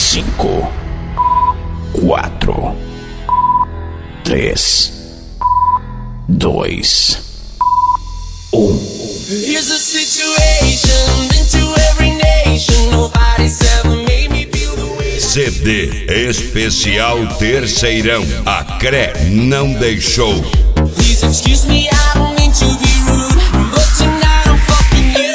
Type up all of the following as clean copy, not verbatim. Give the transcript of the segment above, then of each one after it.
5, 4, 3, 2, 1. Here's a situation into every nation. Nobody's ever made me feel the way. CD especial Terceirão. A CRE não deixou. Please excuse me, I don't mean to be rude, but tonight I'm fucking you.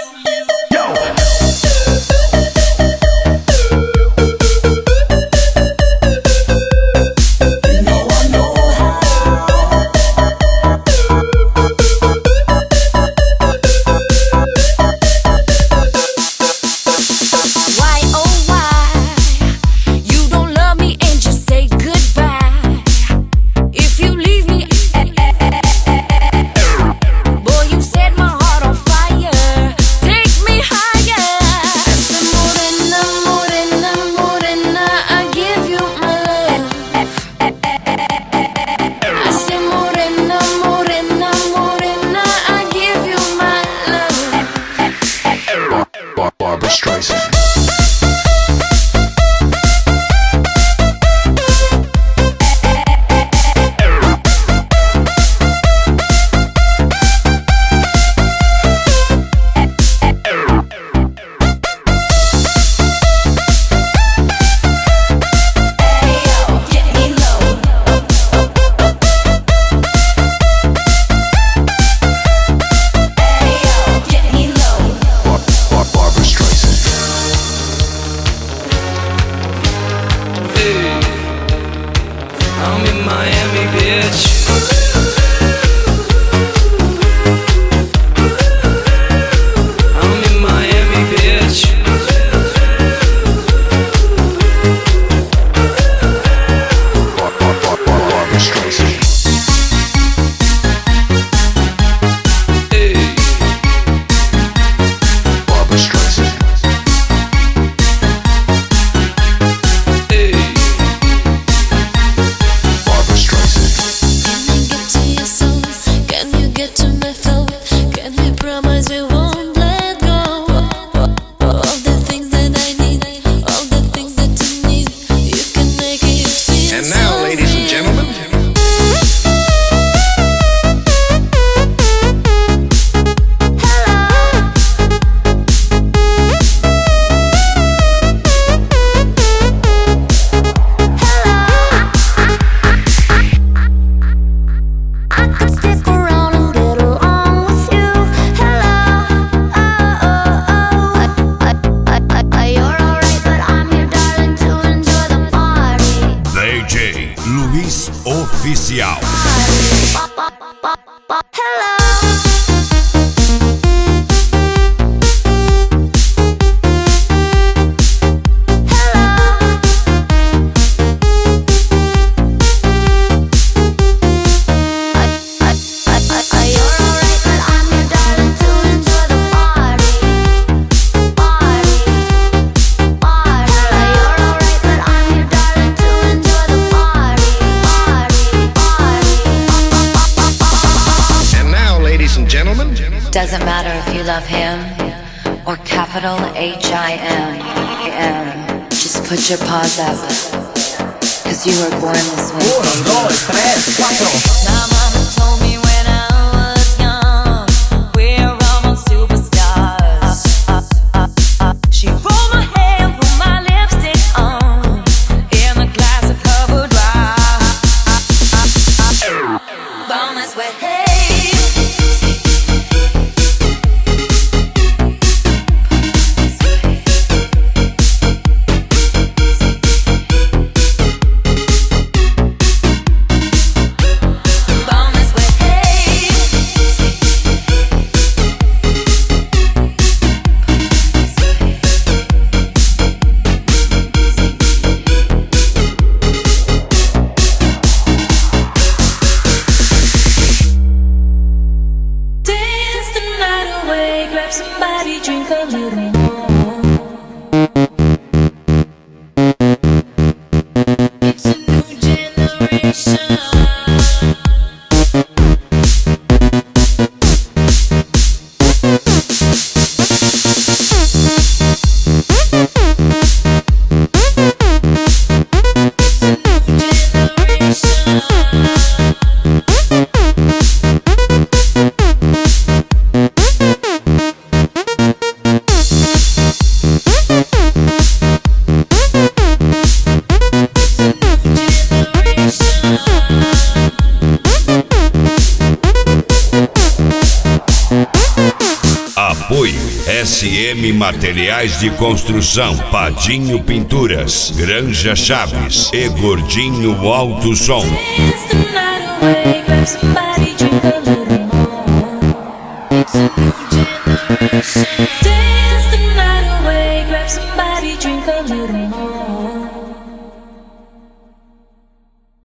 Oficial. Doesn't matter if you love him or capital H-I-M. Just put your paws up, 'cause you were born this way. 1, 2, 3, 4. My mama told me when I was young, we're almost superstars. She rolled my hair and put my lipstick on in a glass of covered rock. Born this way. Bye. Apoio SM Materiais de Construção, Padinho Pinturas, Granja Chaves e Gordinho Alto Som. Dance the night away, grab somebody, drink a little